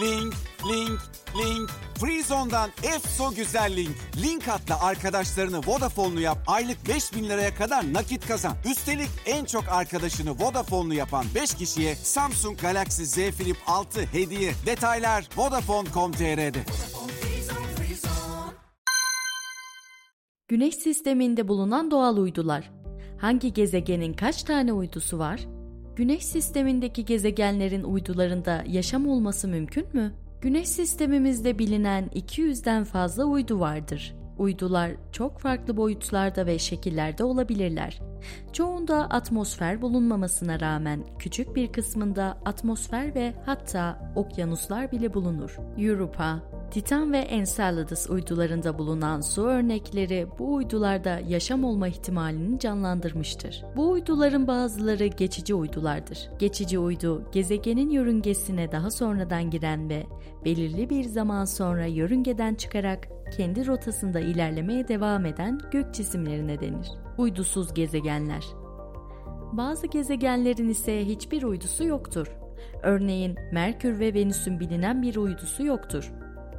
Link, link, link. Freezone'dan EFSO güzel link. Link atla arkadaşlarını Vodafone'lu yap. Aylık 5.000 liraya kadar nakit kazan. Üstelik en çok arkadaşını Vodafone'lu yapan 5 kişiye Samsung Galaxy Z Flip 6 hediye. Detaylar Vodafone.com.tr'de. Güneş sisteminde bulunan doğal uydular. Hangi gezegenin kaç tane uydusu var? Güneş sistemindeki gezegenlerin uydularında yaşam olması mümkün mü? Güneş sistemimizde bilinen 200'den fazla uydu vardır. Uydular çok farklı boyutlarda ve şekillerde olabilirler. Çoğunda atmosfer bulunmamasına rağmen küçük bir kısmında atmosfer ve hatta okyanuslar bile bulunur. Europa, Titan ve Enceladus uydularında bulunan su örnekleri bu uydularda yaşam olma ihtimalini canlandırmıştır. Bu uyduların bazıları geçici uydulardır. Geçici uydu, gezegenin yörüngesine daha sonradan giren ve belirli bir zaman sonra yörüngeden çıkarak kendi rotasında ilerlemeye devam eden gök cisimlerine denir. Uydusuz gezegenler. Bazı gezegenlerin ise hiçbir uydusu yoktur. Örneğin Merkür ve Venüs'ün bilinen bir uydusu yoktur.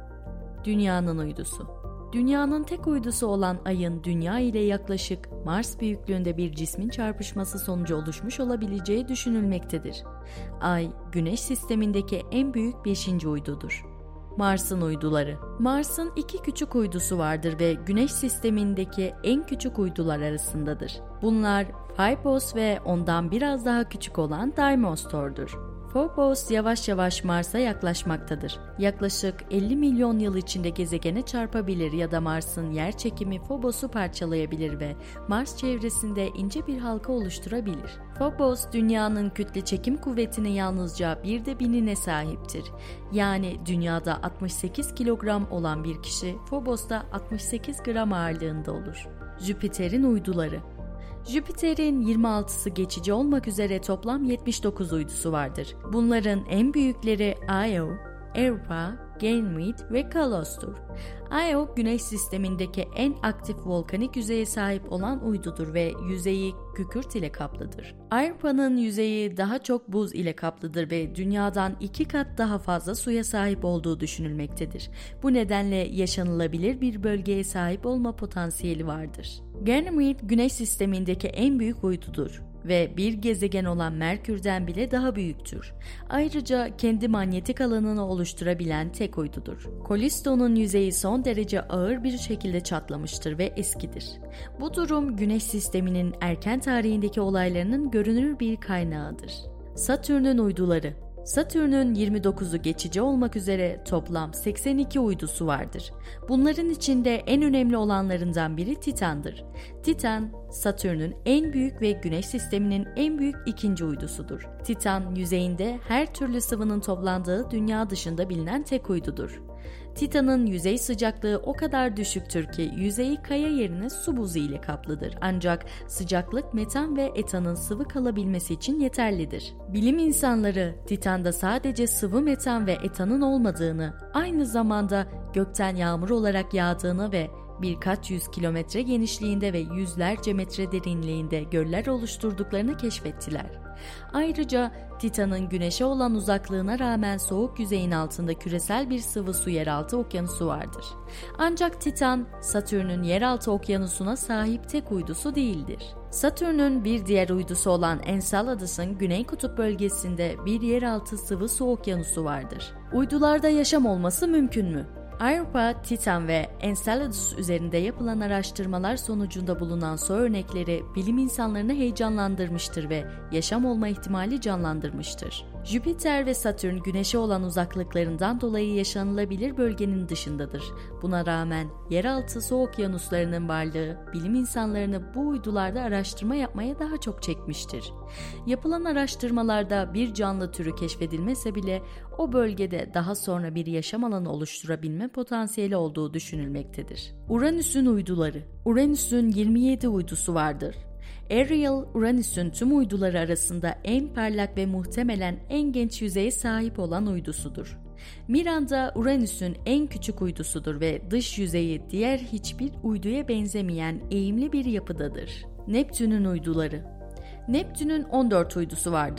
Dünyanın uydusu. Dünyanın tek uydusu olan Ay'ın Dünya ile yaklaşık Mars büyüklüğünde bir cismin çarpışması sonucu oluşmuş olabileceği düşünülmektedir. Ay, Güneş sistemindeki en büyük 5. uydudur. Mars'ın uyduları. Mars'ın 2 küçük uydusu vardır ve Güneş sistemindeki en küçük uydular arasındadır. Bunlar Phobos ve ondan biraz daha küçük olan Dimostor'dur. Phobos yavaş yavaş Mars'a yaklaşmaktadır. Yaklaşık 50 milyon yıl içinde gezegene çarpabilir ya da Mars'ın yer çekimi Phobos'u parçalayabilir ve Mars çevresinde ince bir halka oluşturabilir. Phobos, Dünya'nın kütle çekim kuvvetinin yalnızca 1/1000'ine sahiptir. Yani Dünya'da 68 kilogram olan bir kişi Phobos'ta 68 gram ağırlığında olur. Jüpiter'in uyduları. Jüpiter'in 26'sı geçici olmak üzere toplam 79 uydusu vardır. Bunların en büyükleri Io, Europa, Ganymede ve Kalos'tur. Io, Güneş sistemindeki en aktif volkanik yüzeye sahip olan uydudur ve yüzeyi kükürt ile kaplıdır. Europa'nın yüzeyi daha çok buz ile kaplıdır ve Dünya'dan 2 kat daha fazla suya sahip olduğu düşünülmektedir. Bu nedenle yaşanılabilir bir bölgeye sahip olma potansiyeli vardır. Ganymede, Güneş sistemindeki en büyük uydudur ve bir gezegen olan Merkür'den bile daha büyüktür. Ayrıca kendi manyetik alanını oluşturabilen tek uydudur. Callisto'nun yüzeyi son derece ağır bir şekilde çatlamıştır ve eskidir. Bu durum Güneş sisteminin erken tarihindeki olaylarının görünür bir kaynağıdır. Satürn'ün uyduları. Satürn'ün 29'u geçici olmak üzere toplam 82 uydusu vardır. Bunların içinde en önemli olanlarından biri Titan'dır. Titan, Satürn'ün en büyük ve Güneş sisteminin en büyük 2. uydusudur. Titan, yüzeyinde her türlü sıvının toplandığı dünya dışında bilinen tek uydudur. Titan'ın yüzey sıcaklığı o kadar düşüktür ki yüzeyi kaya yerine su buzu ile kaplıdır. Ancak sıcaklık metan ve etanın sıvı kalabilmesi için yeterlidir. Bilim insanları Titan'da sadece sıvı metan ve etanın olmadığını, aynı zamanda gökten yağmur olarak yağdığını ve birkaç 100 kilometre genişliğinde ve yüzlerce metre derinliğinde göller oluşturduklarını keşfettiler. Ayrıca Titan'ın Güneş'e olan uzaklığına rağmen soğuk yüzeyin altında küresel bir sıvı su yeraltı okyanusu vardır. Ancak Titan, Satürn'ün yeraltı okyanusuna sahip tek uydusu değildir. Satürn'ün bir diğer uydusu olan Enceladus'ın Güney Kutup bölgesinde bir yeraltı sıvı su okyanusu vardır. Uydularda yaşam olması mümkün mü? Europa, Titan ve Enceladus üzerinde yapılan araştırmalar sonucunda bulunan su örnekleri bilim insanlarını heyecanlandırmıştır ve yaşam olma ihtimali canlandırmıştır. Jüpiter ve Satürn Güneş'e olan uzaklıklarından dolayı yaşanılabilir bölgenin dışındadır. Buna rağmen yeraltı su okyanuslarının varlığı bilim insanlarını bu uydularda araştırma yapmaya daha çok çekmiştir. Yapılan araştırmalarda bir canlı türü keşfedilmese bile o bölgede daha sonra bir yaşam alanı oluşturabilme potansiyeli olduğu düşünülmektedir. Uranüs'ün uyduları. Uranüs'ün 27 uydusu vardır. Ariel, Uranüs'ün tüm uyduları arasında en parlak ve muhtemelen en genç yüzeye sahip olan uydusudur. Miranda, Uranüs'ün en küçük uydusudur ve dış yüzeyi diğer hiçbir uyduya benzemeyen eğimli bir yapıdadır. Neptün'ün uyduları. Neptün'ün 14 uydusu vardır.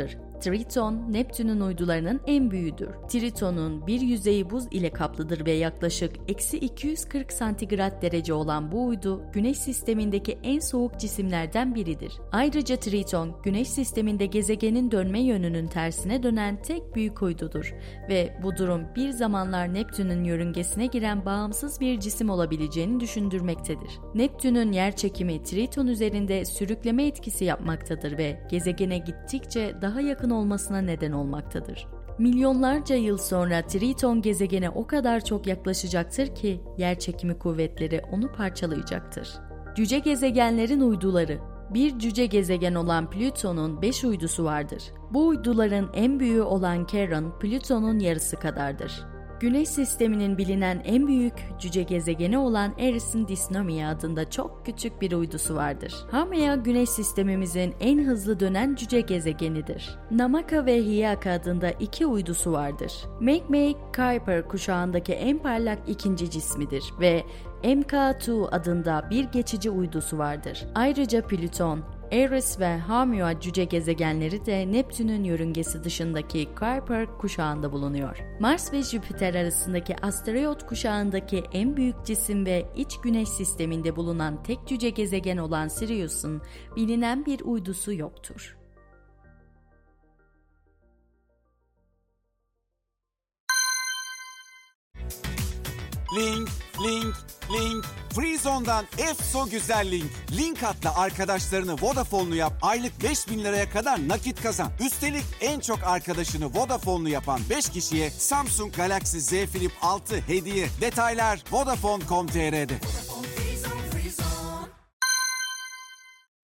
Triton, Neptün'ün uydularının en büyüğüdür. Triton'un bir yüzeyi buz ile kaplıdır ve yaklaşık -240 santigrat derece olan bu uydu, Güneş sistemindeki en soğuk cisimlerden biridir. Ayrıca Triton, Güneş sisteminde gezegenin dönme yönünün tersine dönen tek büyük uydudur ve bu durum bir zamanlar Neptün'ün yörüngesine giren bağımsız bir cisim olabileceğini düşündürmektedir. Neptün'ün yerçekimi Triton üzerinde sürükleme etkisi yapmaktadır ve gezegene gittikçe daha yakın olmasına neden olmaktadır. Milyonlarca yıl sonra Triton gezegene o kadar çok yaklaşacaktır ki yerçekimi kuvvetleri onu parçalayacaktır. Cüce gezegenlerin uyduları. Bir cüce gezegen olan Plüton'un 5 uydusu vardır. Bu uyduların en büyüğü olan Charon, Plüton'un yarısı kadardır. Güneş sisteminin bilinen en büyük cüce gezegeni olan Eris'in Dysnomia adında çok küçük bir uydusu vardır. Haumea, Güneş sistemimizin en hızlı dönen cüce gezegenidir. Namaka ve Hyakea adında 2 uydusu vardır. Makemake, Kuiper kuşağındaki en parlak ikinci cismidir ve MK2 adında bir geçici uydusu vardır. Ayrıca Plüton, Eris ve Haumea cüce gezegenleri de Neptün'ün yörüngesi dışındaki Kuiper kuşağında bulunuyor. Mars ve Jüpiter arasındaki asteroid kuşağındaki en büyük cisim ve iç Güneş sisteminde bulunan tek cüce gezegen olan Sirius'un bilinen bir uydusu yoktur. Link, link, link. Freezone'dan EFSO güzel link. Link atla arkadaşlarını Vodafone'lu yap. Aylık 5.000 liraya kadar nakit kazan. Üstelik en çok arkadaşını Vodafone'lu yapan 5 kişiye Samsung Galaxy Z Flip 6 hediye. Detaylar Vodafone.com.tr'de.